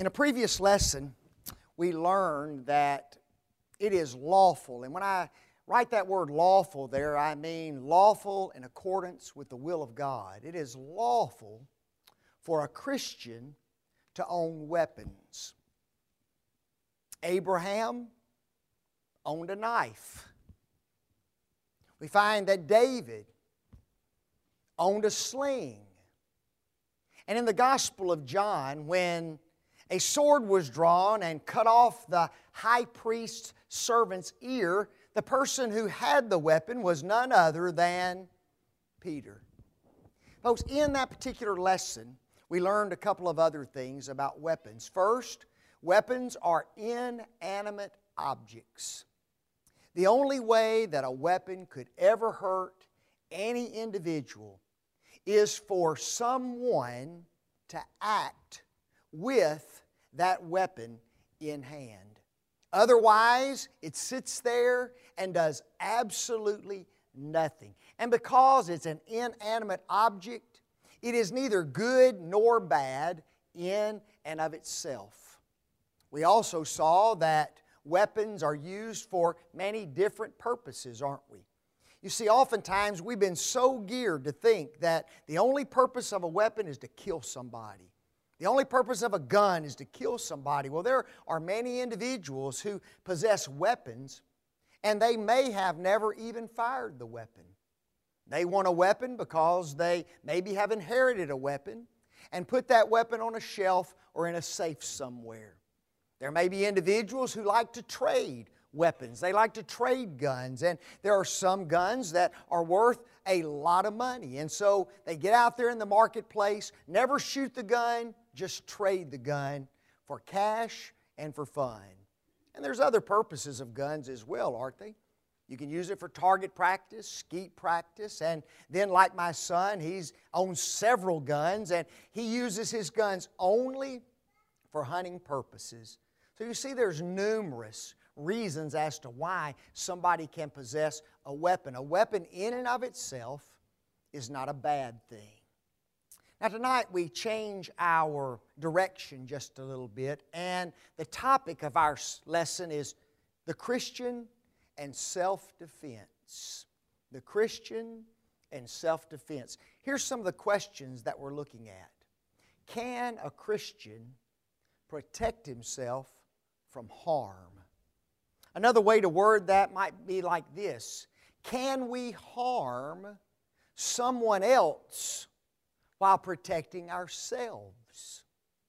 In a previous lesson, we learned that it is lawful. And when I write that word lawful there, I mean lawful in accordance with the will of God. It is lawful for a Christian to own weapons. Abraham owned a knife. We find that David owned a sling. And in the Gospel of John, when a sword was drawn and cut off the high priest's servant's ear, the person who had the weapon was none other than Peter. Folks, in that particular lesson, we learned a couple of other things about weapons. First, weapons are inanimate objects. The only way that a weapon could ever hurt any individual is for someone to act with that weapon in hand. Otherwise, it sits there and does absolutely nothing. And because it's an inanimate object, it is neither good nor bad in and of itself. We also saw that weapons are used for many different purposes, aren't we? You see, oftentimes we've been so geared to think that the only purpose of a weapon is to kill somebody. The only purpose of a gun is to kill somebody. Well, there are many individuals who possess weapons, and they may have never even fired the weapon. They want a weapon because they maybe have inherited a weapon and put that weapon on a shelf or in a safe somewhere. There may be individuals who like to trade weapons. They like to trade guns, and there are some guns that are worth a lot of money. And so they get out there in the marketplace, never shoot the gun, just trade the gun for cash and for fun. And there's other purposes of guns as well, aren't they? You can use it for target practice, skeet practice, and then like my son, he owns several guns, and he uses his guns only for hunting purposes. So you see, there's numerous reasons as to why somebody can possess a weapon. A weapon in and of itself is not a bad thing. Now tonight we change our direction just a little bit, and the topic of our lesson is the Christian and self-defense. The Christian and self-defense. Here's some of the questions that we're looking at. Can a Christian protect himself from harm? Another way to word that might be like this. Can we harm someone else while protecting ourselves?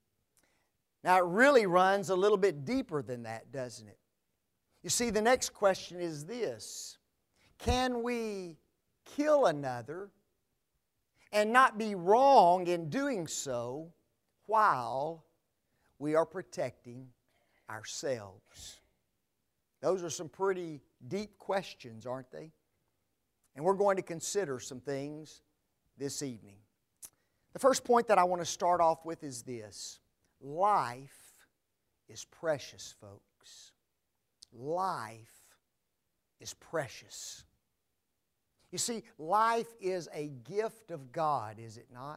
Now it really runs a little bit deeper than that, doesn't it? You see, the next question is this. Can we kill another and not be wrong in doing so while we are protecting ourselves? Those are some pretty deep questions, aren't they? And we're going to consider some things this evening. The first point that I want to start off with is this. Life is precious, folks. Life is precious. You see, life is a gift of God, is it not?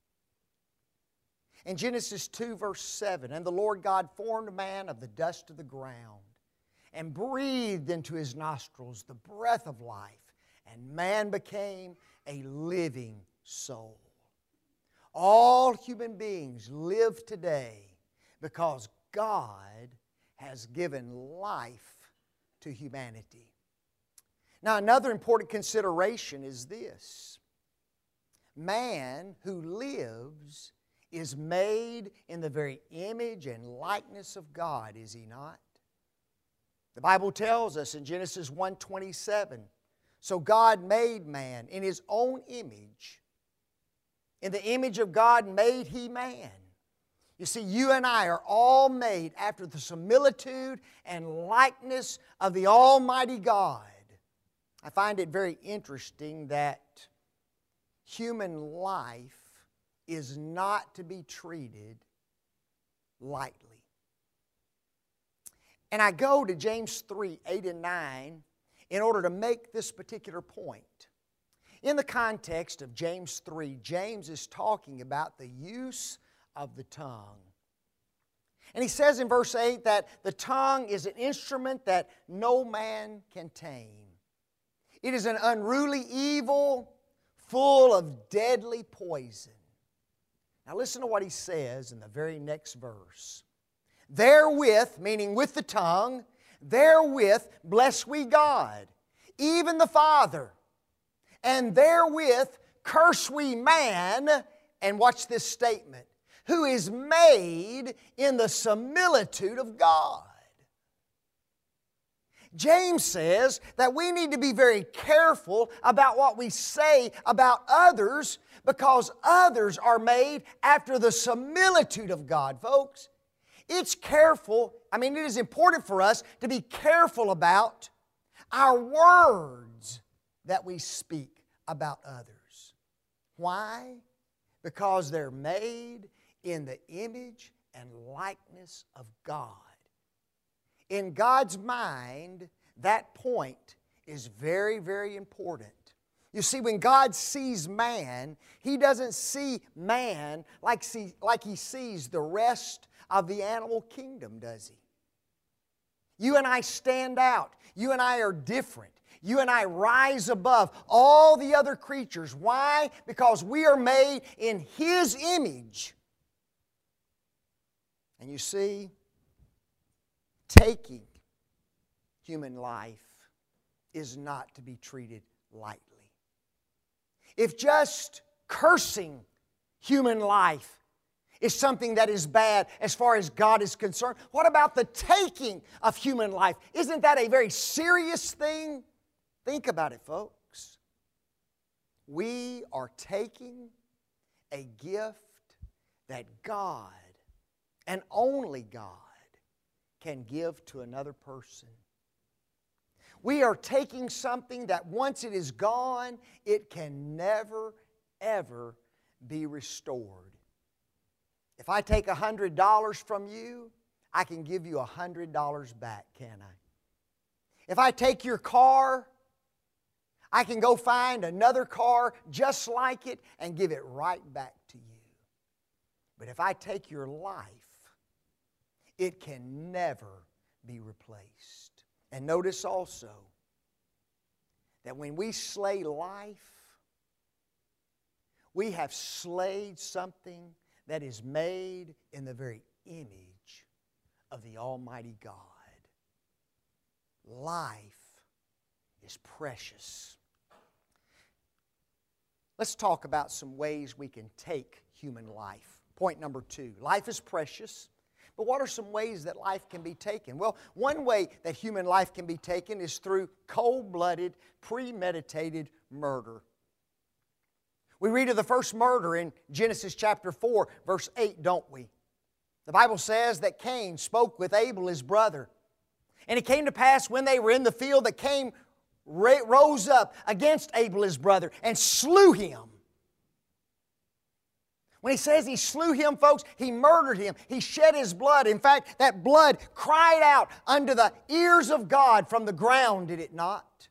In Genesis 2, verse 7, "And the Lord God formed man of the dust of the ground, and breathed into his nostrils the breath of life, and man became a living soul." All human beings live today because God has given life to humanity. Now, another important consideration is this. Man who lives is made in the very image and likeness of God, is he not? The Bible tells us in Genesis 1:27, "So God made man in His own image. In the image of God made He man." You see, you and I are all made after the similitude and likeness of the Almighty God. I find it very interesting that human life is not to be treated lightly. And I go to James 3, 8 and 9 in order to make this particular point. In the context of James 3, James is talking about the use of the tongue. And he says in verse 8 that the tongue is an instrument that no man can tame. It is an unruly evil full of deadly poison. Now listen to what he says in the very next verse. Therewith, meaning with the tongue, therewith bless we God, even the Father. And therewith curse we man, and watch this statement, who is made in the similitude of God. James says that we need to be very careful about what we say about others because others are made after the similitude of God, folks. It is important for us to be careful about our words that we speak about others. Why? Because they're made in the image and likeness of God. In God's mind, that point is very, very important. You see, when God sees man, He doesn't see man like He sees the rest of the animal kingdom, does He? You and I stand out. You and I are different. You and I rise above all the other creatures. Why? Because we are made in His image. And you see, taking human life is not to be treated lightly. If just cursing human life is something that is bad as far as God is concerned, what about the taking of human life? Isn't that a very serious thing? Think about it, folks. We are taking a gift that God, and only God, can give to another person. We are taking something that once it is gone, it can never, ever be restored. If I take $100 from you, I can give you $100 back, can I? If I take your car, I can go find another car just like it and give it right back to you. But if I take your life, it can never be replaced. And notice also that when we slay life, we have slayed something that is made in the very image of the Almighty God. Life is precious. Let's talk about some ways we can take human life. Point number 2, life is precious. But what are some ways that life can be taken? Well, one way that human life can be taken is through cold-blooded, premeditated murder. We read of the first murder in Genesis chapter 4, verse 8, don't we? The Bible says that Cain spoke with Abel, his brother. And it came to pass when they were in the field that Cain rose up against Abel, his brother, and slew him. When he says he slew him, folks, he murdered him. He shed his blood. In fact, that blood cried out under the ears of God from the ground, did it not?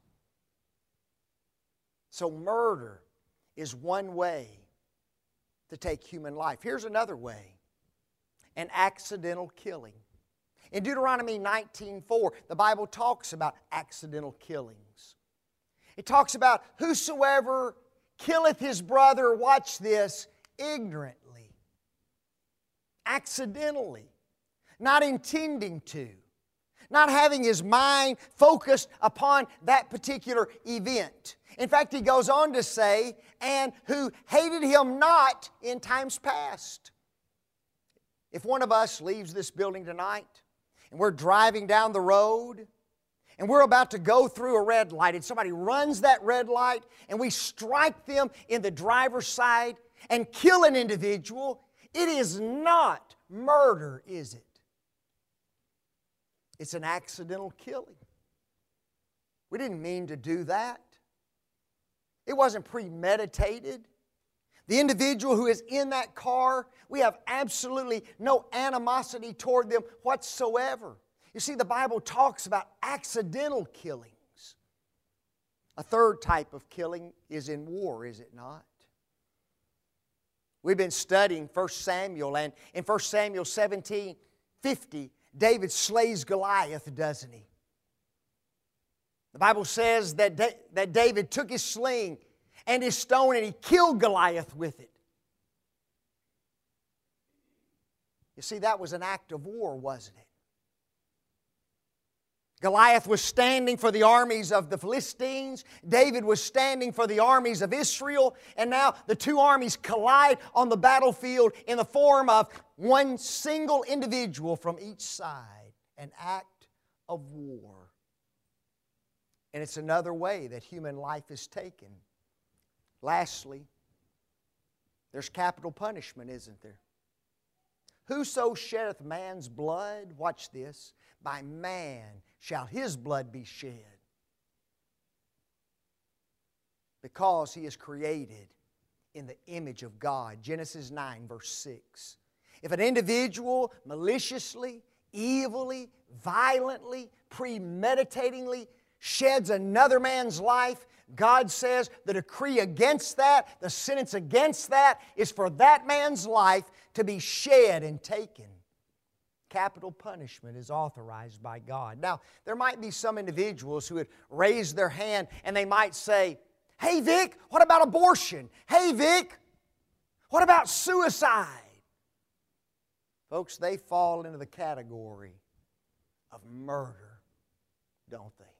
So murder is one way to take human life. Here's another way, an accidental killing. In Deuteronomy 19:4, the Bible talks about accidental killings. It talks about whosoever killeth his brother, watch this, ignorantly, accidentally, not intending to, not having his mind focused upon that particular event. In fact, he goes on to say, and who hated him not in times past. If one of us leaves this building tonight and we're driving down the road and we're about to go through a red light and somebody runs that red light and we strike them in the driver's side and kill an individual, it is not murder, is it? It's an accidental killing. We didn't mean to do that. It wasn't premeditated. The individual who is in that car, we have absolutely no animosity toward them whatsoever. You see, the Bible talks about accidental killings. A third type of killing is in war, is it not? We've been studying 1 Samuel, and in 1 Samuel 17, 50, David slays Goliath, doesn't he? The Bible says that David took his sling and his stone and he killed Goliath with it. You see, that was an act of war, wasn't it? Goliath was standing for the armies of the Philistines. David was standing for the armies of Israel. And now the two armies collide on the battlefield in the form of one single individual from each side. An act of war. And it's another way that human life is taken. Lastly, there's capital punishment, isn't there? Whoso sheddeth man's blood, watch this, by man shall his blood be shed, because he is created in the image of God. Genesis 9, verse 6. If an individual maliciously, evilly, violently, premeditatingly sheds another man's life, God says the decree against that, the sentence against that, is for that man's life to be shed and taken. Capital punishment is authorized by God. Now, there might be some individuals who would raise their hand and they might say, "Hey Vic, what about abortion? Hey Vic, what about suicide?" Folks, they fall into the category of murder, don't they?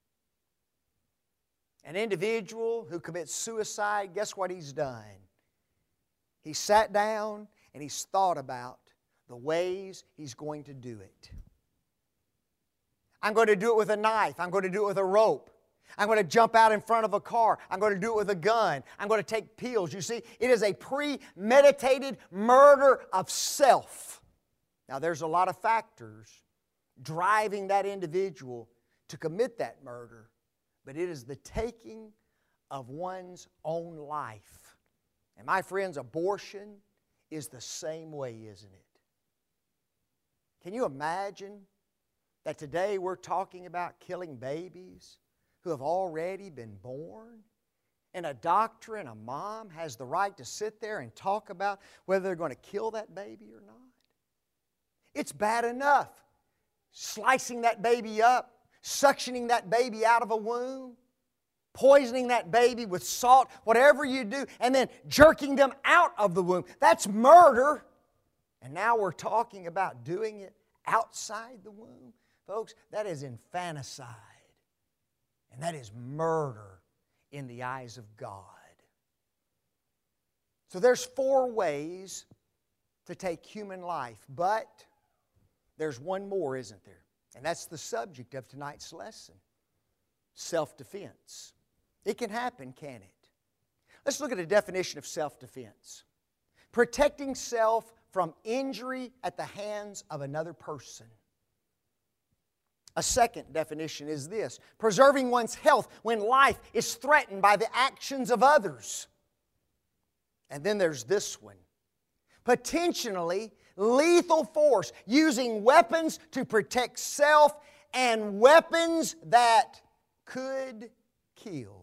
An individual who commits suicide, guess what he's done? He sat down and he's thought about the ways he's going to do it. I'm going to do it with a knife. I'm going to do it with a rope. I'm going to jump out in front of a car. I'm going to do it with a gun. I'm going to take pills. You see, it is a premeditated murder of self. Now, there's a lot of factors driving that individual to commit that murder, but it is the taking of one's own life. And my friends, abortion is the same way, isn't it? Can you imagine that today we're talking about killing babies who have already been born? And a doctor and a mom has the right to sit there and talk about whether they're going to kill that baby or not. It's bad enough slicing that baby up, suctioning that baby out of a womb, poisoning that baby with salt, whatever you do, and then jerking them out of the womb. That's murder. And now we're talking about doing it outside the womb. Folks, that is infanticide. And that is murder in the eyes of God. So there's 4 ways to take human life. But there's one more, isn't there? And that's the subject of tonight's lesson. Self-defense. It can happen, can't it? Let's look at a definition of self-defense. Protecting self from injury at the hands of another person. A second definition is this: preserving one's health when life is threatened by the actions of others. And then there's this one: potentially lethal force, using weapons to protect self and weapons that could kill.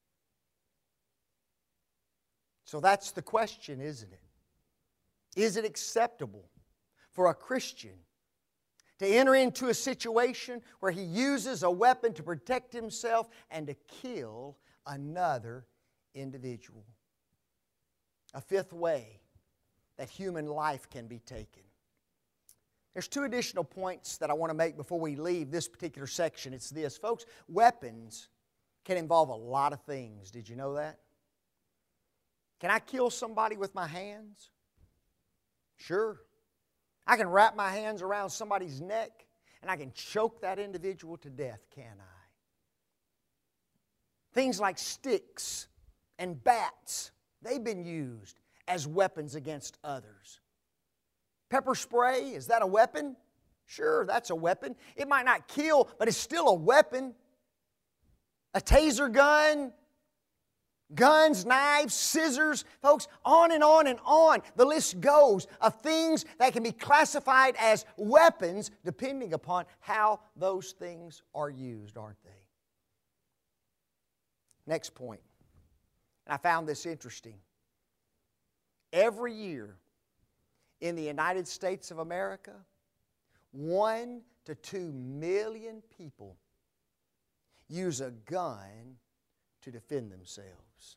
So that's the question, isn't it? Is it acceptable for a Christian to enter into a situation where he uses a weapon to protect himself and to kill another individual? A 5th way that human life can be taken. There's 2 additional points that I want to make before we leave this particular section. It's this, folks: weapons can involve a lot of things. Did you know that? Can I kill somebody with my hands? Sure. I can wrap my hands around somebody's neck and I can choke that individual to death, can I? Things like sticks and bats, they've been used as weapons against others. Pepper spray, is that a weapon? Sure, that's a weapon. It might not kill, but it's still a weapon. A taser gun, guns, knives, scissors, folks, on and on and on. The list goes of things that can be classified as weapons depending upon how those things are used, aren't they? Next point. And I found this interesting. Every year in the United States of America, 1 to 2 million people use a gun to defend themselves.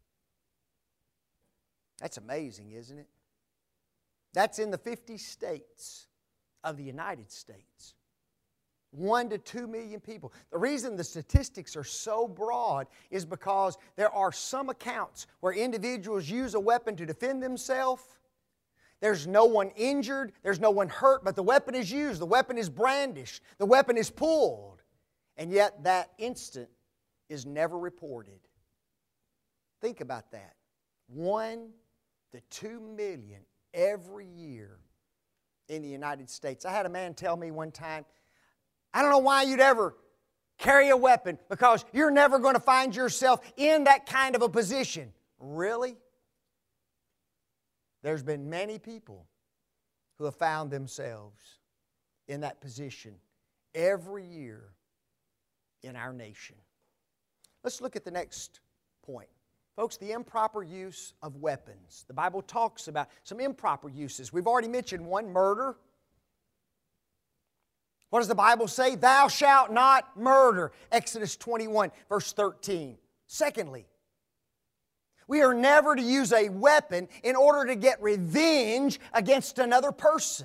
That's amazing, isn't it? That's in the 50 states of the United States. 1 to 2 million people. The reason the statistics are so broad is because there are some accounts where individuals use a weapon to defend themselves. There's no one injured, there's no one hurt, but the weapon is used, the weapon is brandished, the weapon is pulled. And yet that instant is never reported. Think about that. 1 to 2 million every year in the United States. I had a man tell me one time, I don't know why you'd ever carry a weapon because you're never going to find yourself in that kind of a position. Really? There's been many people who have found themselves in that position every year in our nation. Let's look at the next point. Folks, the improper use of weapons. The Bible talks about some improper uses. We've already mentioned one, murder. What does the Bible say? Thou shalt not murder. Exodus 21, verse 13. Secondly, we are never to use a weapon in order to get revenge against another person.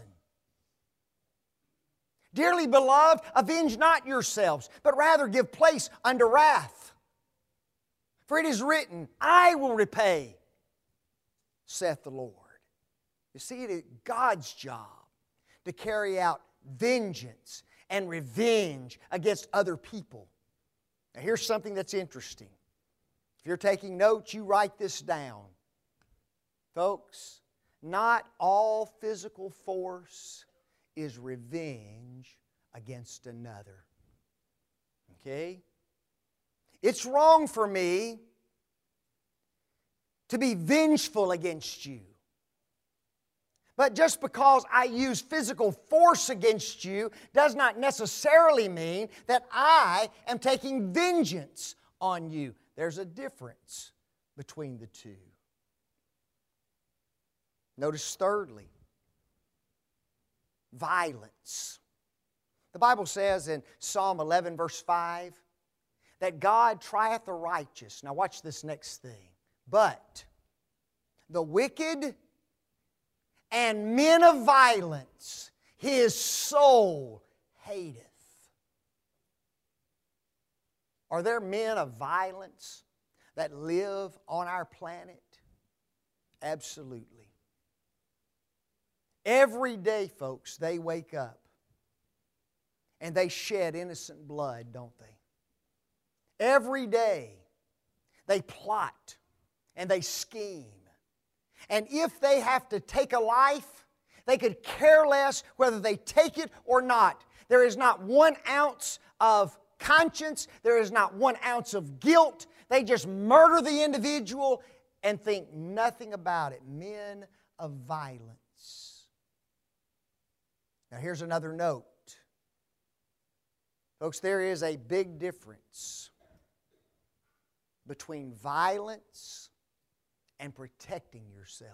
Dearly beloved, avenge not yourselves, but rather give place unto wrath. For it is written, I will repay, saith the Lord. You see, it is God's job to carry out vengeance and revenge against other people. Now here's something that's interesting. If you're taking notes, you write this down. Folks, not all physical force is revenge against another. Okay? It's wrong for me to be vengeful against you. But just because I use physical force against you does not necessarily mean that I am taking vengeance on you. There's a difference between the two. Notice thirdly, violence. The Bible says in Psalm 11 verse 5 that God trieth the righteous. Now watch this next thing. But the wicked and men of violence His soul hateth. Are there men of violence that live on our planet? Absolutely. Every day, folks, they wake up and they shed innocent blood, don't they? Every day they plot and they scheme. And if they have to take a life, they could care less whether they take it or not. There is not 1 ounce of conscience. There is not 1 ounce of guilt. They just murder the individual and think nothing about it. Men of violence. Now here's another note. Folks, there is a big difference between violence and protecting yourself.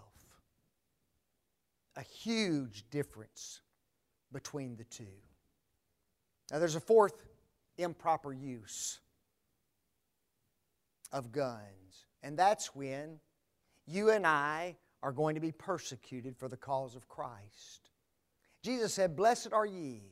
A huge difference between the two. Now there's a fourth improper use of guns, and that's when you and I are going to be persecuted for the cause of Christ. Jesus said, "Blessed are ye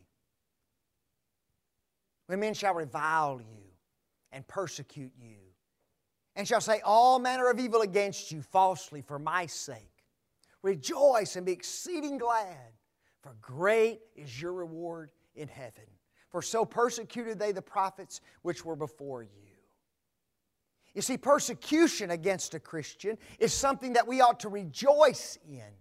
when men shall revile you and persecute you, and shall say all manner of evil against you falsely for my sake. Rejoice and be exceeding glad, for great is your reward in heaven. For so persecuted they the prophets which were before you." You see, persecution against a Christian is something that we ought to rejoice in.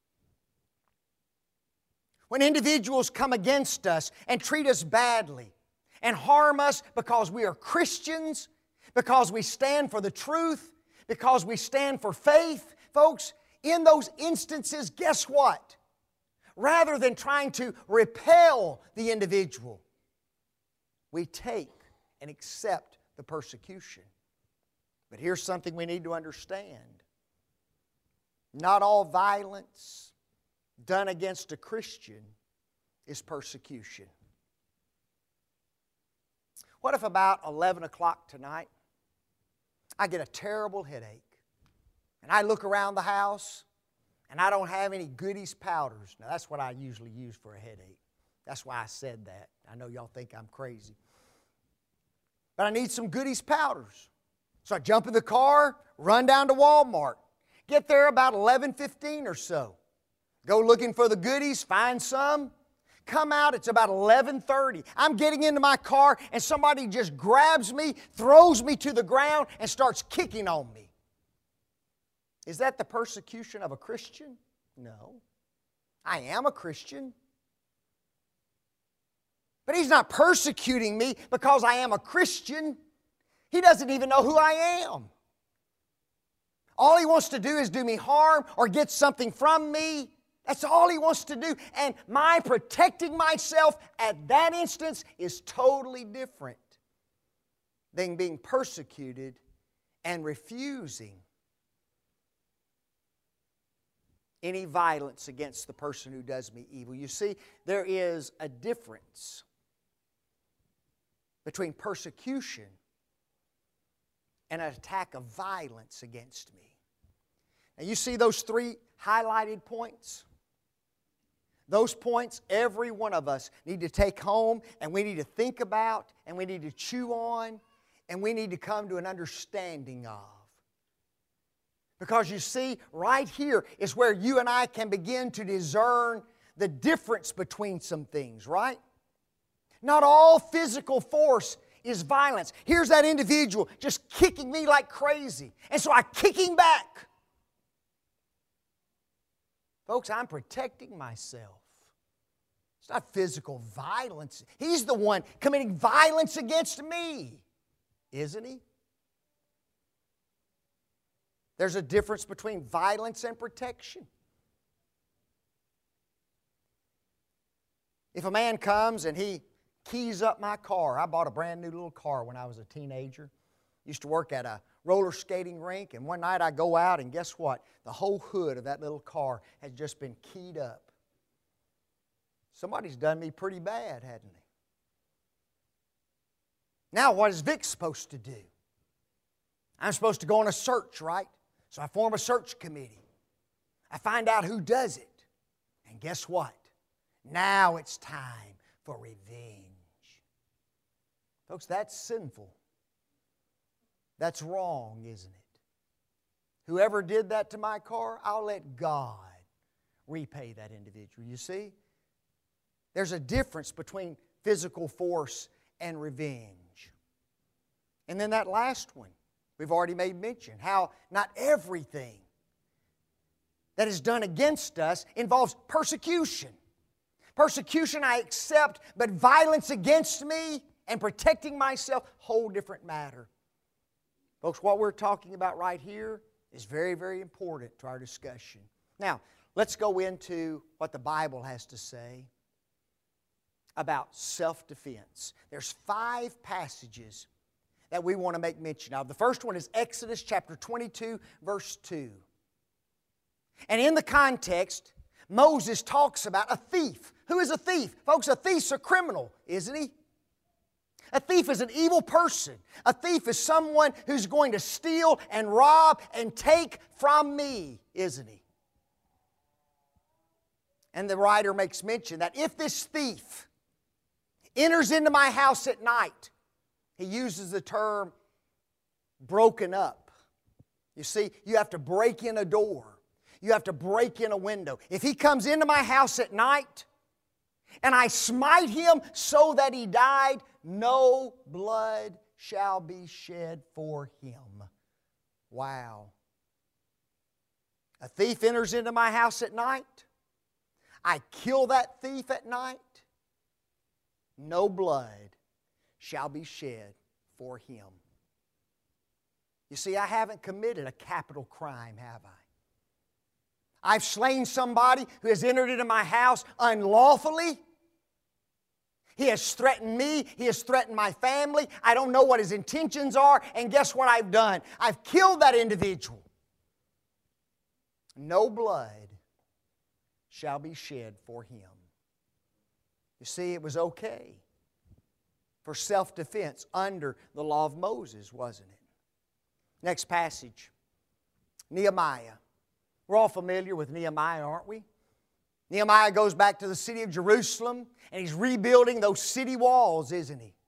When individuals come against us and treat us badly and harm us because we are Christians, because we stand for the truth, because we stand for faith, folks, in those instances, guess what? Rather than trying to repel the individual, we take and accept the persecution. But here's something we need to understand. Not all violence done against a Christian is persecution. What if about 11 o'clock tonight, I get a terrible headache, and I look around the house, and I don't have any Goodies powders. Now, that's what I usually use for a headache. That's why I said that. I know y'all think I'm crazy. But I need some Goodies powders. So I jump in the car, run down to Walmart, get there about 11:15 or so. Go looking for the Goodies, find some. Come out, it's about 11:30. I'm getting into my car and somebody just grabs me, throws me to the ground, and starts kicking on me. Is that the persecution of a Christian? No. I am a Christian. But he's not persecuting me because I am a Christian. He doesn't even know who I am. All he wants to do is do me harm or get something from me. That's all he wants to do. And my protecting myself at that instance is totally different than being persecuted and refusing any violence against the person who does me evil. You see, there is a difference between persecution and an attack of violence against me. Now you see those three highlighted points? Those points, every one of us need to take home, and we need to think about, and we need to chew on, and we need to come to an understanding of. Because you see, right here is where you and I can begin to discern the difference between some things, right? Not all physical force is violence. Here's that individual just kicking me like crazy, and so I kick him back. Folks, I'm protecting myself. It's not physical violence. He's the one committing violence against me, isn't he? There's a difference between violence and protection. If a man comes and he keys up my car, I bought a brand new little car when I was a teenager. Used to work at a roller skating rink, and one night I go out and guess what? The whole hood of that little car has just been keyed up. Somebody's done me pretty bad, hadn't they? Now what is Vic supposed to do? I'm supposed to go on a search, right? So I form a search committee. I find out who does it. And guess what? Now it's time for revenge. Folks, that's sinful. That's wrong, isn't it? Whoever did that to my car, I'll let God repay that individual. You see? There's a difference between physical force and revenge. And then that last one, we've already made mention, how not everything that is done against us involves persecution. Persecution I accept, but violence against me and protecting myself, whole different matter. Folks, what we're talking about right here is very, very important to our discussion. Now, let's go into what the Bible has to say about self-defense. There's 5 passages that we want to make mention of. The first one is Exodus chapter 22, verse 2. And in the context, Moses talks about a thief. Who is a thief? Folks, a thief's a criminal, isn't he? A thief is an evil person. A thief is someone who's going to steal and rob and take from me, isn't he? And the writer makes mention that if this thief enters into my house at night, he uses the term broken up. You see, you have to break in a door. You have to break in a window. If he comes into my house at night and I smite him so that he died, no blood shall be shed for him. Wow. A thief enters into my house at night. I kill that thief at night. No blood shall be shed for him. You see, I haven't committed a capital crime, have I? I've slain somebody who has entered into my house unlawfully. He has threatened me. He has threatened my family. I don't know what his intentions are. And guess what I've done? I've killed that individual. No blood shall be shed for him. You see, it was okay for self-defense under the law of Moses, wasn't it? Next passage, Nehemiah. We're all familiar with Nehemiah, aren't we? Nehemiah goes back to the city of Jerusalem, and he's rebuilding those city walls, isn't he?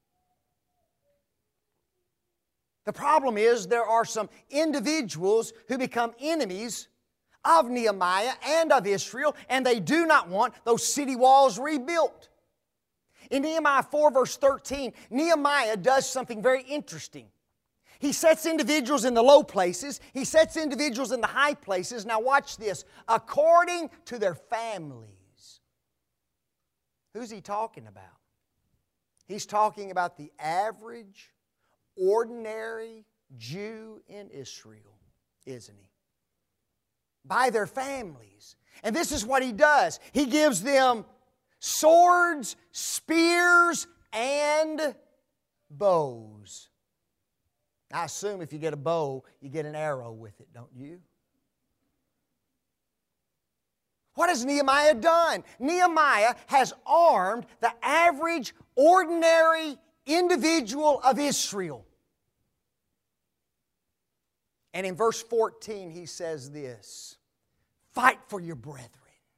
The problem is there are some individuals who become enemies of Nehemiah and of Israel, and they do not want those city walls rebuilt. In Nehemiah 4 verse 13, Nehemiah does something very interesting. He sets individuals in the low places. He sets individuals in the high places. Now watch this. According to their families. Who's he talking about? He's talking about the average, ordinary Jew in Israel, isn't he? By their families. And this is what he does. He gives them swords, spears, and bows. I assume if you get a bow, you get an arrow with it, don't you? What has Nehemiah done? Nehemiah has armed the average, ordinary individual of Israel. And in verse 14 he says this, fight for your brethren,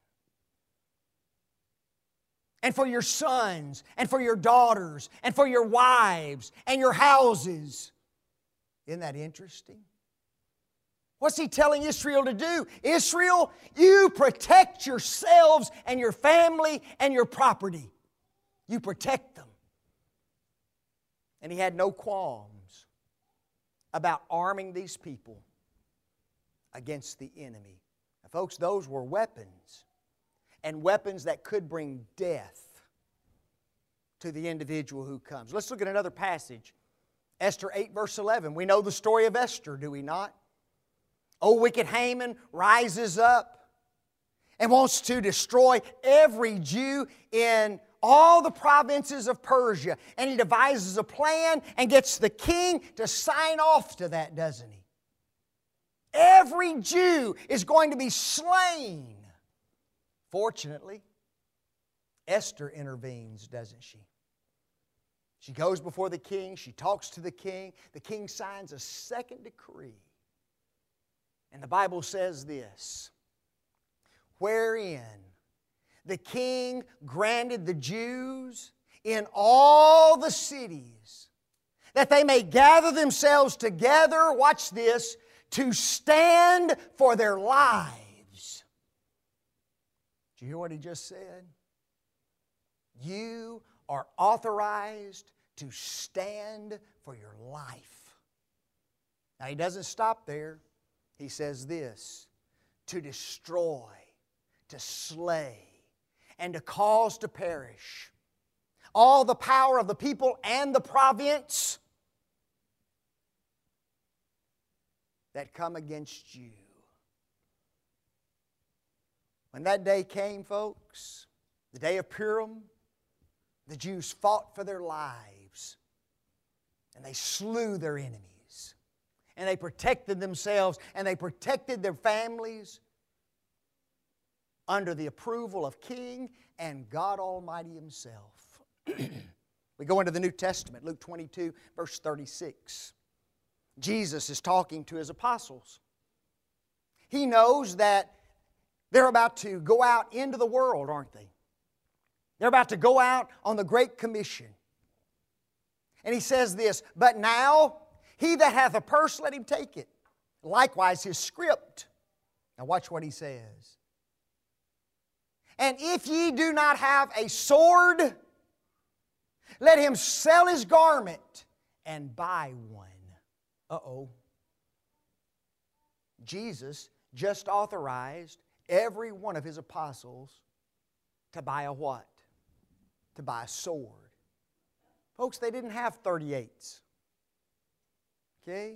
and for your sons, and for your daughters, and for your wives, and your houses. Isn't that interesting? What's he telling Israel to do? Israel, you protect yourselves and your family and your property. You protect them. And he had no qualms about arming these people against the enemy. Now, folks, those were weapons, and weapons that could bring death to the individual who comes. Let's look at another passage. Esther 8 verse 11. We know the story of Esther, do we not? Oh, wicked Haman rises up and wants to destroy every Jew in all the provinces of Persia. And he devises a plan and gets the king to sign off to that, doesn't he? Every Jew is going to be slain. Fortunately, Esther intervenes, doesn't she? She goes before the king. She talks to the king. The king signs a second decree. And the Bible says this, wherein the king granted the Jews in all the cities that they may gather themselves together, watch this, to stand for their lives. Did you hear what he just said? You are authorized to stand for your life. Now he doesn't stop there. He says this, to destroy, to slay, and to cause to perish all the power of the people and the province that come against you. When that day came, folks, the day of Purim, the Jews fought for their lives, and they slew their enemies. And they protected themselves, and they protected their families under the approval of King and God Almighty Himself. We go into the New Testament, Luke 22, verse 36. Jesus is talking to His apostles. He knows that they're about to go out into the world, aren't they? They're about to go out on the Great Commission. And He says this, but now he that hath a purse, let him take it. Likewise his scrip. Now watch what He says. And if ye do not have a sword, let him sell his garment and buy one. Uh-oh. Jesus just authorized every one of His apostles to buy a what? To buy a sword. Folks, they didn't have 38s. Okay?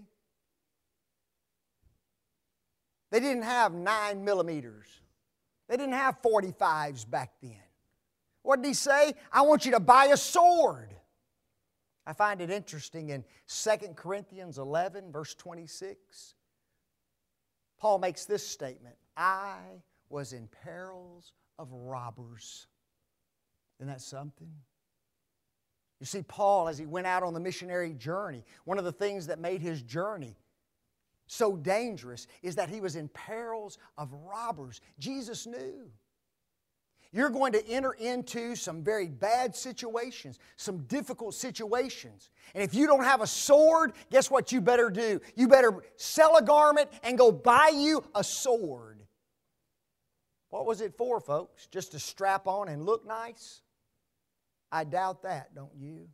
They didn't have 9 millimeters. They didn't have 45s back then. What did He say? I want you to buy a sword. I find it interesting in 2 Corinthians 11, verse 26. Paul makes this statement, I was in perils of robbers. Isn't that something? You see, Paul, as he went out on the missionary journey, one of the things that made his journey so dangerous is that he was in perils of robbers. Jesus knew. You're going to enter into some very bad situations, some difficult situations. And if you don't have a sword, guess what you better do? You better sell a garment and go buy you a sword. What was it for, folks? Just to strap on and look nice? I doubt that, don't you?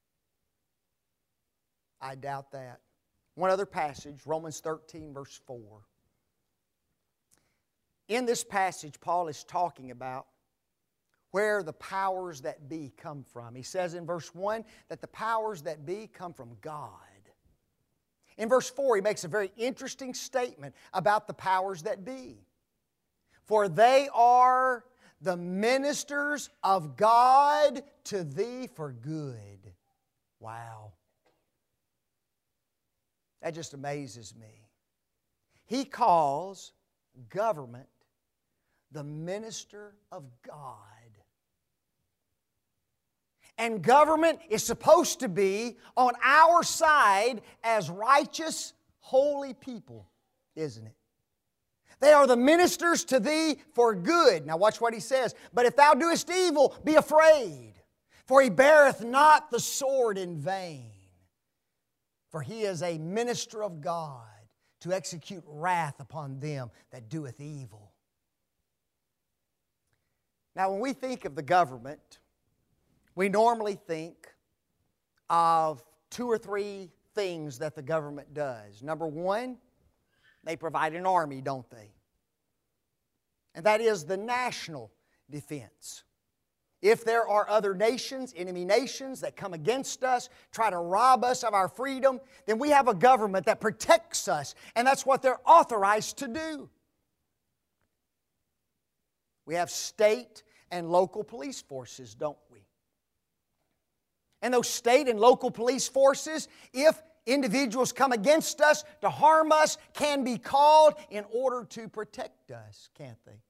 I doubt that. One other passage, Romans 13, verse 4. In this passage, Paul is talking about where the powers that be come from. He says in verse 1 that the powers that be come from God. In verse 4, he makes a very interesting statement about the powers that be. For they are the ministers of God to thee for good. Wow. That just amazes me. He calls government the minister of God. And government is supposed to be on our side as righteous, holy people, isn't it? They are the ministers to thee for good. Now watch what he says. But if thou doest evil, be afraid, for he beareth not the sword in vain. For he is a minister of God to execute wrath upon them that doeth evil. Now when we think of the government, we normally think of 2 or 3 things that the government does. Number one, they provide an army, don't they? And that is the national defense. If there are other nations, enemy nations, that come against us, try to rob us of our freedom, then we have a government that protects us, and that's what they're authorized to do. We have state and local police forces, don't we? And those state and local police forces, if individuals come against us to harm us, can be called in order to protect us, can't they?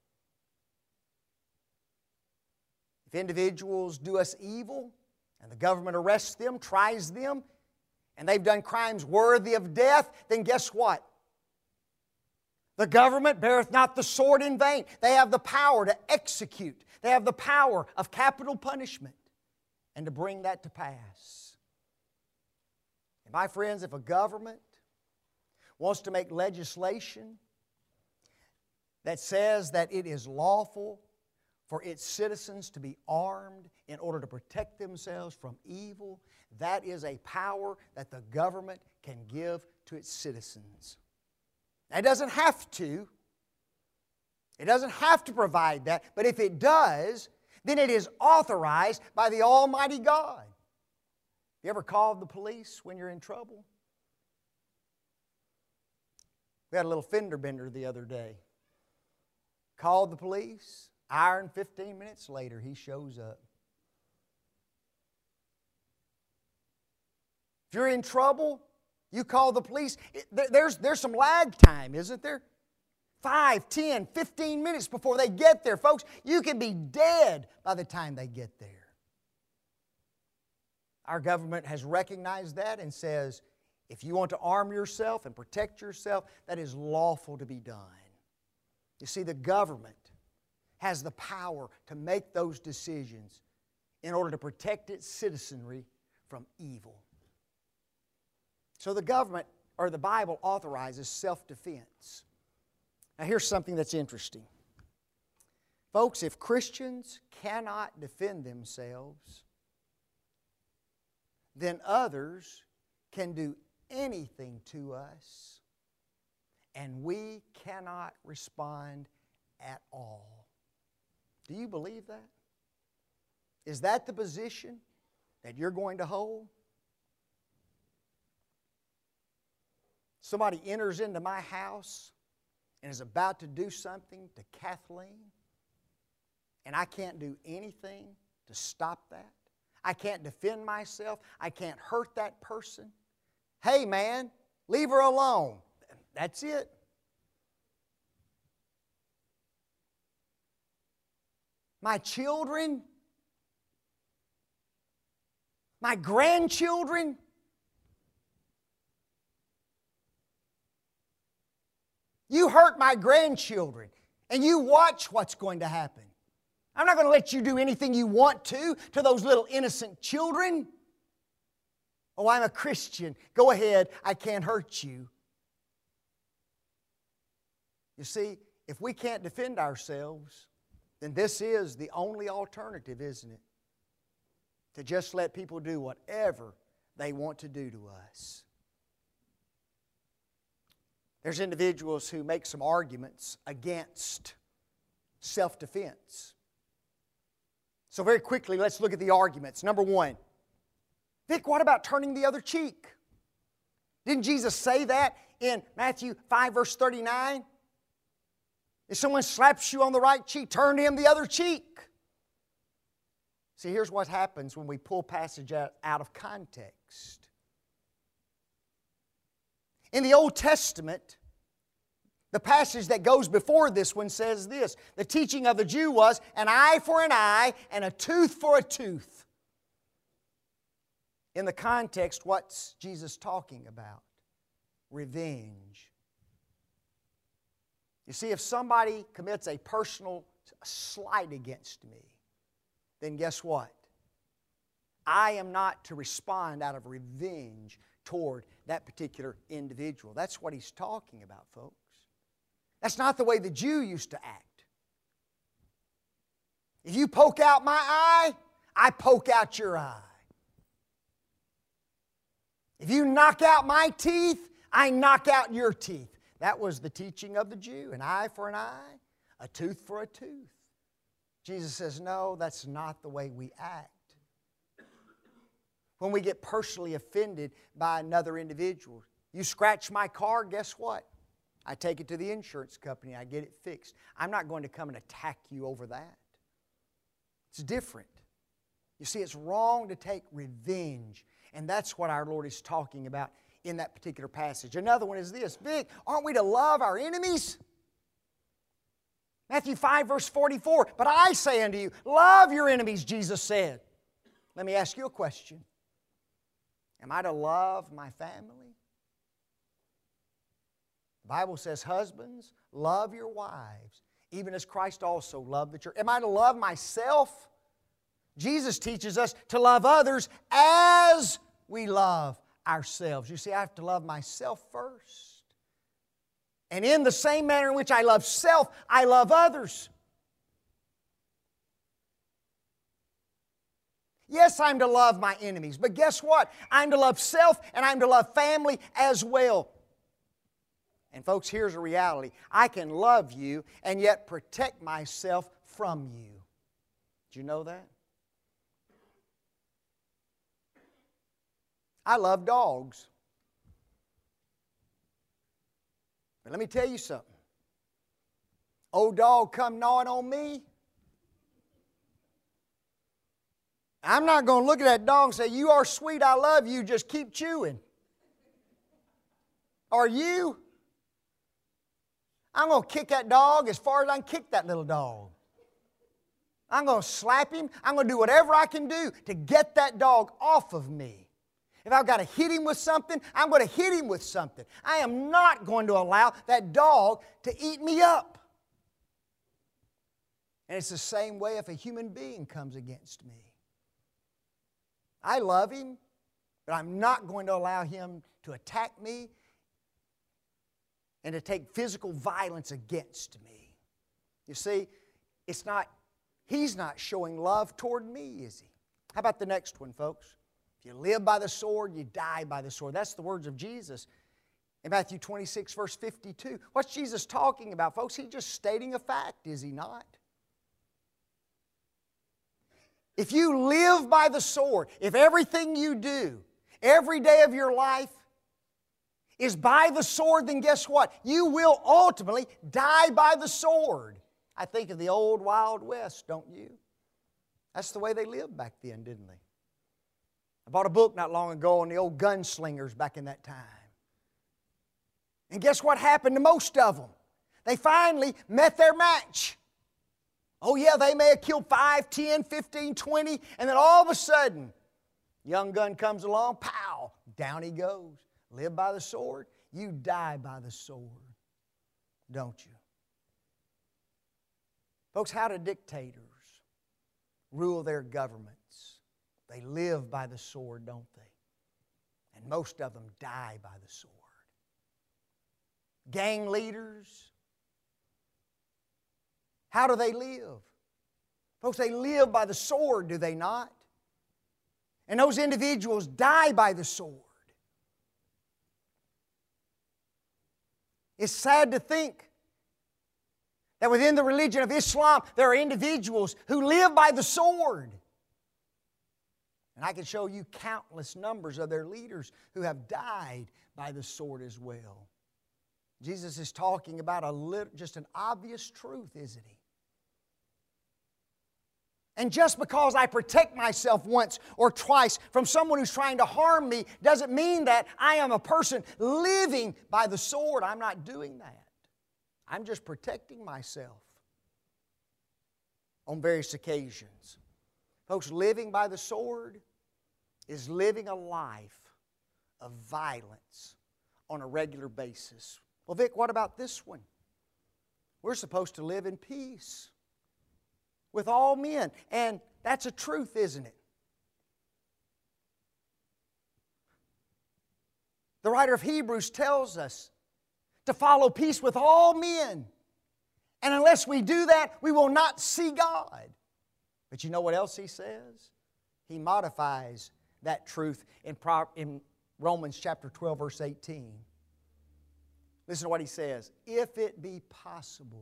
If individuals do us evil and the government arrests them, tries them, and they've done crimes worthy of death, then guess what? The government beareth not the sword in vain. They have the power to execute. They have the power of capital punishment and to bring that to pass. And my friends, if a government wants to make legislation that says that it is lawful for its citizens to be armed in order to protect themselves from evil, that is a power that the government can give to its citizens. It doesn't have to. It doesn't have to provide that, but if it does, then it is authorized by the Almighty God. You ever called the police when you're in trouble? We had a little fender bender the other day. Called the police. Hour and 15 minutes later, he shows up. If you're in trouble, you call the police. There's some lag time, isn't there? 5, 10, 15 minutes before they get there. Folks, you can be dead by the time they get there. Our government has recognized that and says, if you want to arm yourself and protect yourself, that is lawful to be done. You see, the government has the power to make those decisions in order to protect its citizenry from evil. So the government, or the Bible, authorizes self-defense. Now here's something that's interesting. Folks, if Christians cannot defend themselves, then others can do anything to us, and we cannot respond at all. Do you believe that? Is that the position that you're going to hold? Somebody enters into my house and is about to do something to Kathleen, and I can't do anything to stop that. I can't defend myself. I can't hurt that person. Hey, man, leave her alone. That's it. My children My grandchildren? You hurt my grandchildren, and you watch what's going to happen. I'm not going to let you do anything you want to those little innocent children. Oh, I'm a Christian. Go ahead, I can't hurt you. You see, if we can't defend ourselves, then this is the only alternative, isn't it? To just let people do whatever they want to do to us. There's individuals who make some arguments against self-defense. So very quickly, let's look at the arguments. Number one, Vic, what about turning the other cheek? Didn't Jesus say that in Matthew 5, verse 39? If someone slaps you on the right cheek, turn to him the other cheek. See, here's what happens when we pull passage out of context. In the Old Testament, the passage that goes before this one says this. The teaching of the Jew was an eye for an eye and a tooth for a tooth. In the context, what's Jesus talking about? Revenge. You see, if somebody commits a personal slight against me, then guess what? I am not to respond out of revenge toward that particular individual. That's what he's talking about, folks. That's not the way the Jew used to act. If you poke out my eye, I poke out your eye. If you knock out my teeth, I knock out your teeth. That was the teaching of the Jew. An eye for an eye, a tooth for a tooth. Jesus says, no, that's not the way we act. When we get personally offended by another individual, you scratch my car, guess what? I take it to the insurance company, I get it fixed. I'm not going to come and attack you over that. It's different. You see, it's wrong to take revenge. And that's what our Lord is talking about in that particular passage. Another one is this. Vic, aren't we to love our enemies? Matthew 5, verse 44. But I say unto you, love your enemies, Jesus said. Let me ask you a question. Am I to love my family? The Bible says, husbands, love your wives, even as Christ also loved the church. Am I to love myself? Jesus teaches us to love others as we love ourselves. You see, I have to love myself first. And in the same manner in which I love self, I love others. Yes, I'm to love my enemies, but guess what? I'm to love self and I'm to love family as well. And folks, here's a reality. I can love you and yet protect myself from you. Did you know that? I love dogs. But let me tell you something. Old dog come gnawing on me. I'm not going to look at that dog and say, you are sweet, I love you, just keep chewing. Are you? I'm going to kick that dog as far as I can kick that little dog. I'm going to slap him. I'm going to do whatever I can do to get that dog off of me. If I've got to hit him with something, I'm going to hit him with something. I am not going to allow that dog to eat me up. And it's the same way if a human being comes against me. I love him, but I'm not going to allow him to attack me and to take physical violence against me. You see, he's not showing love toward me, is he? How about the next one, folks? If you live by the sword, you die by the sword. That's the words of Jesus in Matthew 26, verse 52. What's Jesus talking about, folks? He's just stating a fact, is he not? If you live by the sword, if everything you do, every day of your life, is by the sword, then guess what? You will ultimately die by the sword. I think of the old Wild West, don't you? That's the way they lived back then, didn't they? I bought a book not long ago on the old gunslingers back in that time. And guess what happened to most of them? They finally met their match. Oh yeah, they may have killed 5, 10, 15, 20, and then all of a sudden, Young gun comes along, pow, down he goes. Live by the sword, you die by the sword, don't you? Folks, how do dictators rule their governments? They live by the sword, don't they? And most of them die by the sword. Gang leaders, how do they live? Folks, they live by the sword, do they not? And those individuals die by the sword. It's sad to think that within the religion of Islam, there are individuals who live by the sword. And I can show you countless numbers of their leaders who have died by the sword as well. Jesus is talking about just an obvious truth, isn't He? And just because I protect myself once or twice from someone who's trying to harm me doesn't mean that I am a person living by the sword. I'm not doing that. I'm just protecting myself on various occasions. Folks, living by the sword is living a life of violence on a regular basis. Well, Vic, what about this one? We're supposed to live in peace with all men. And that's a truth, isn't it? The writer of Hebrews tells us to follow peace with all men. And unless we do that, we will not see God. But you know what else he says? He modifies that truth in Romans chapter 12, verse 18. Listen to what he says. If it be possible,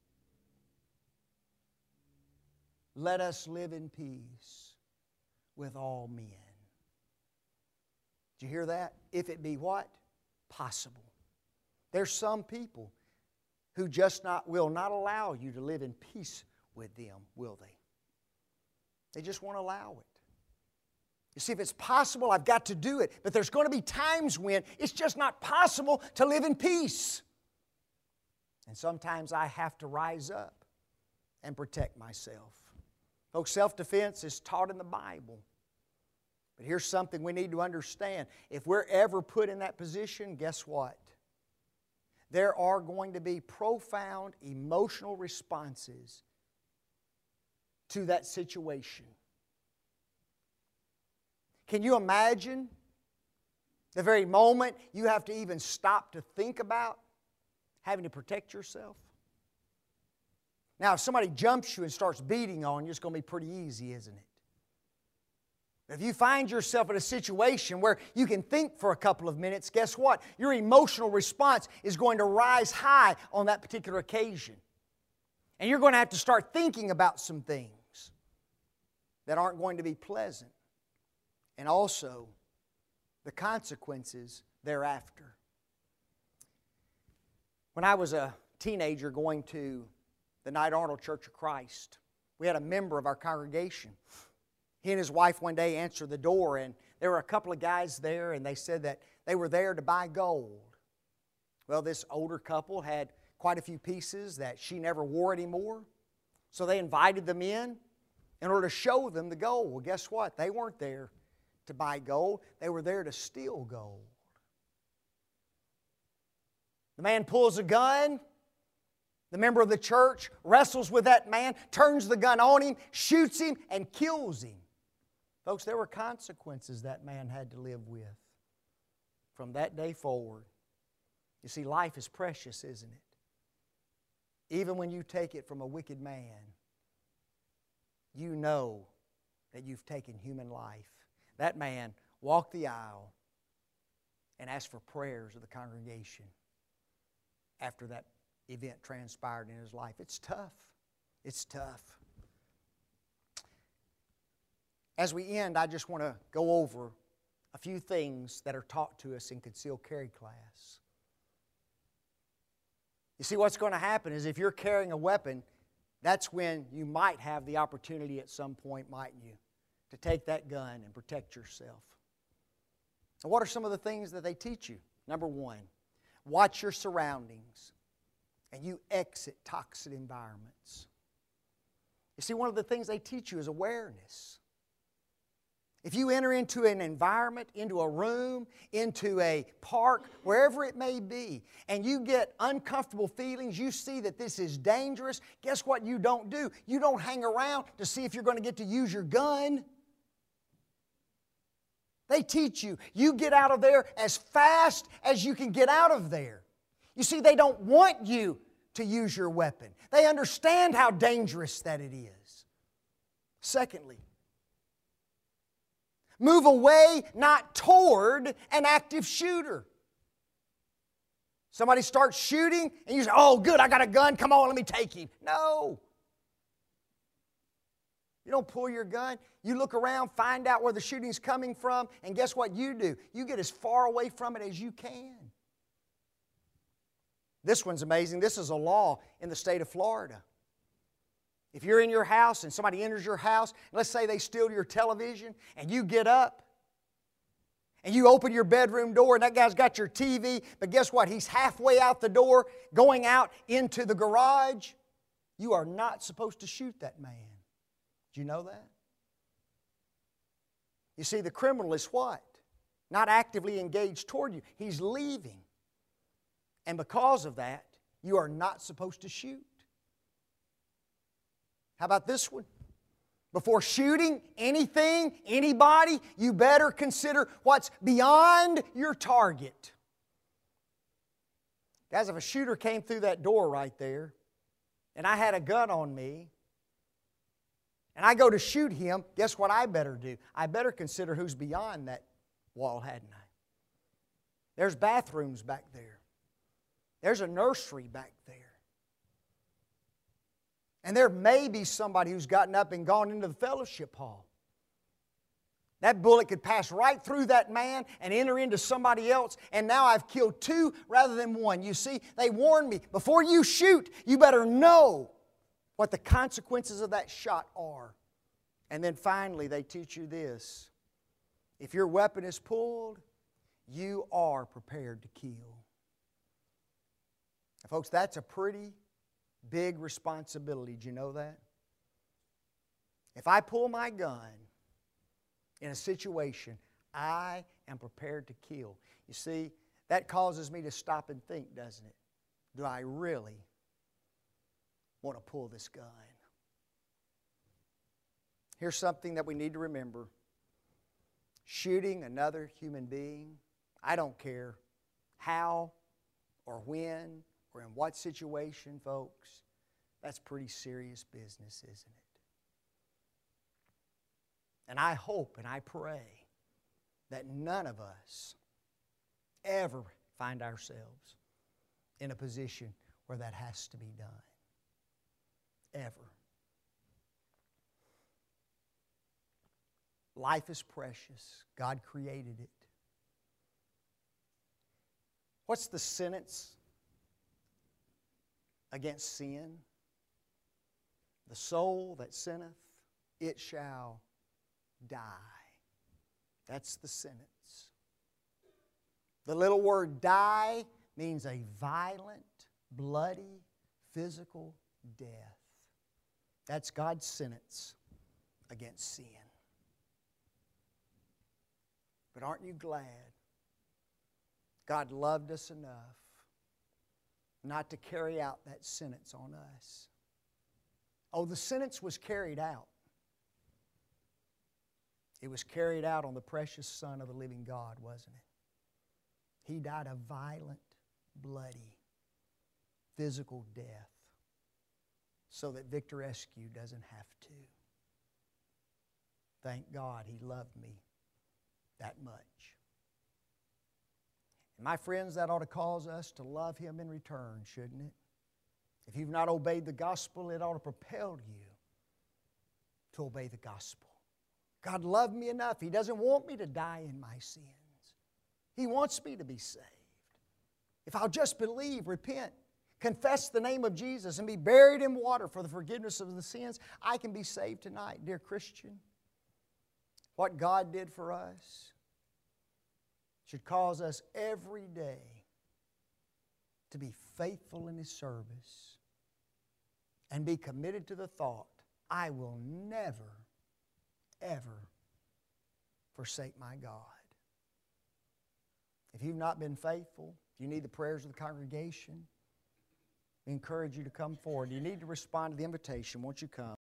let us live in peace with all men. Did you hear that? If it be what? Possible. There's some people who will not allow you to live in peace with them, will they? They just won't allow it. You see, if it's possible, I've got to do it. But there's going to be times when it's just not possible to live in peace. And sometimes I have to rise up and protect myself. Folks, self-defense is taught in the Bible. But here's something we need to understand. If we're ever put in that position, guess what? There are going to be profound emotional responses to that situation. Can you imagine the very moment you have to even stop to think about having to protect yourself? Now, if somebody jumps you and starts beating on you, it's going to be pretty easy, isn't it? If you find yourself in a situation where you can think for a couple of minutes, guess what? Your emotional response is going to rise high on that particular occasion. And you're going to have to start thinking about some things that aren't going to be pleasant. And also the consequences thereafter. When I was a teenager going to the Knight Arnold Church of Christ, we had a member of our congregation. He and his wife one day answered the door, and there were a couple of guys there, and they said that they were there to buy gold. Well, this older couple had quite a few pieces that she never wore anymore, so they invited them in order to show them the gold. Well, guess what? They weren't there to buy gold. They were there to steal gold. The man pulls a gun. The member of the church wrestles with that man, turns the gun on him, shoots him, and kills him. Folks, there were consequences that man had to live with from that day forward. You see, life is precious, isn't it? Even when you take it from a wicked man, you know that you've taken human life. That man walked the aisle and asked for prayers of the congregation after that event transpired in his life. It's tough. It's tough. As we end, I just want to go over a few things that are taught to us in concealed carry class. You see, what's going to happen is if you're carrying a weapon, that's when you might have the opportunity at some point, mightn't you, to take that gun and protect yourself. And what are some of the things that they teach you? Number one, watch your surroundings and you exit toxic environments. You see, one of the things they teach you is awareness. If you enter into an environment, into a room, into a park, wherever it may be, and you get uncomfortable feelings, you see that this is dangerous, guess what you don't do? You don't hang around to see if you're going to get to use your gun. They teach you. You get out of there as fast as you can get out of there. You see, they don't want you to use your weapon. They understand how dangerous that it is. Secondly, move away, not toward an active shooter. Somebody starts shooting and you say, oh, good, I got a gun. Come on, let me take him. No. You don't pull your gun. You look around, find out where the shooting's coming from, and guess what you do? You get as far away from it as you can. This one's amazing. This is a law in the state of Florida. If you're in your house and somebody enters your house, let's say they steal your television, and you get up and you open your bedroom door and that guy's got your TV, but guess what? He's halfway out the door going out into the garage. You are not supposed to shoot that man. Do you know that? You see, the criminal is what? Not actively engaged toward you. He's leaving. And because of that, you are not supposed to shoot. How about this one? Before shooting anything, anybody, you better consider what's beyond your target. Guys, if a shooter came through that door right there, and I had a gun on me, and I go to shoot him, guess what I better do? I better consider who's beyond that wall, hadn't I? There's bathrooms back there. There's a nursery back there. And there may be somebody who's gotten up and gone into the fellowship hall. That bullet could pass right through that man and enter into somebody else, and now I've killed two rather than one. You see, they warned me, before you shoot, you better know what the consequences of that shot are. And then finally, they teach you this. If your weapon is pulled, you are prepared to kill. Now, folks, that's a pretty big responsibility. Do you know that? If I pull my gun in a situation, I am prepared to kill. You see, that causes me to stop and think, doesn't it? Do I really want to pull this gun? Here's something that we need to remember. Shooting another human being, I don't care how or when or in what situation, folks, that's pretty serious business, isn't it? And I hope and I pray that none of us ever find ourselves in a position where that has to be done. Ever. Life is precious. God created it. What's the sentence against sin? The soul that sinneth, it shall die. That's the sentence. The little word die means a violent, bloody, physical death. That's God's sentence against sin. But aren't you glad God loved us enough not to carry out that sentence on us? Oh, the sentence was carried out. It was carried out on the precious Son of the living God, wasn't it? He died a violent, bloody, physical death so that Victor Eskew doesn't have to. Thank God He loved me that much. And my friends, that ought to cause us to love Him in return, shouldn't it? If you've not obeyed the gospel, it ought to propel you to obey the gospel. God loved me enough. He doesn't want me to die in my sins. He wants me to be saved. If I'll just believe, repent, confess the name of Jesus, and be buried in water for the forgiveness of the sins, I can be saved tonight. Dear Christian, what God did for us should cause us every day to be faithful in His service and be committed to the thought, I will never, ever forsake my God. If you've not been faithful, if you need the prayers of the congregation, we encourage you to come forward. You need to respond to the invitation. Won't you come?